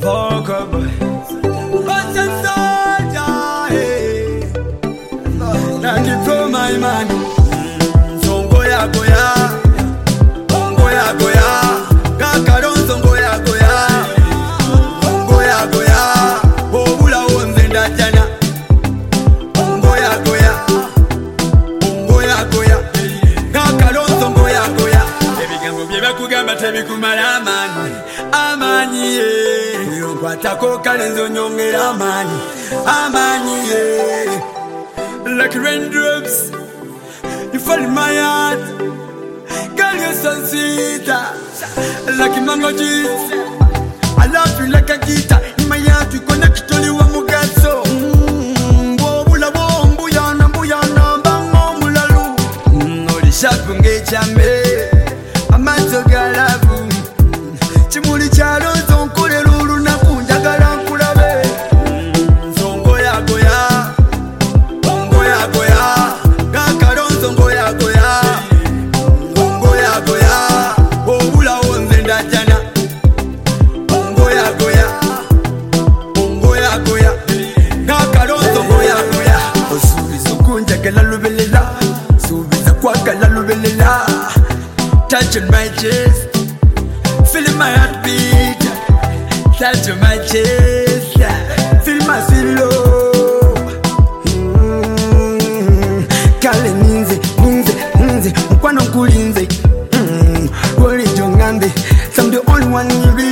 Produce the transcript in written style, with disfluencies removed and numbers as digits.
Vocal boy. But a soldier, hey. Thank you for my man. Songo ya goya, songo ya goya, kakaron songo ya goya, songo ya goya, obula onzenda jana, songo ya goya, songo ya goya, kakaron songo ya goya. Ebigambo byeba kugamba tebikumala amani, amani ye, yokwatako kalenzo nyongera amani, amani ye. Like raindrops, you fall in my heart. Girl, you're so sweet, like a mango juice. I love you like a guitar. In my heart, you connect to you one mugaso. Bobula bombu yana buyana bango mulalu. Odi shapunge chambe, amato galabu. Chimuli chalo zonkule lulu na kunja galankulabe. Zongo ya goya. Touching my chest, feeling my heartbeat. Touching my chest, feel my sillow. Kale ninze, mkwano kulinze. Wori jongande, I'm the only one you really.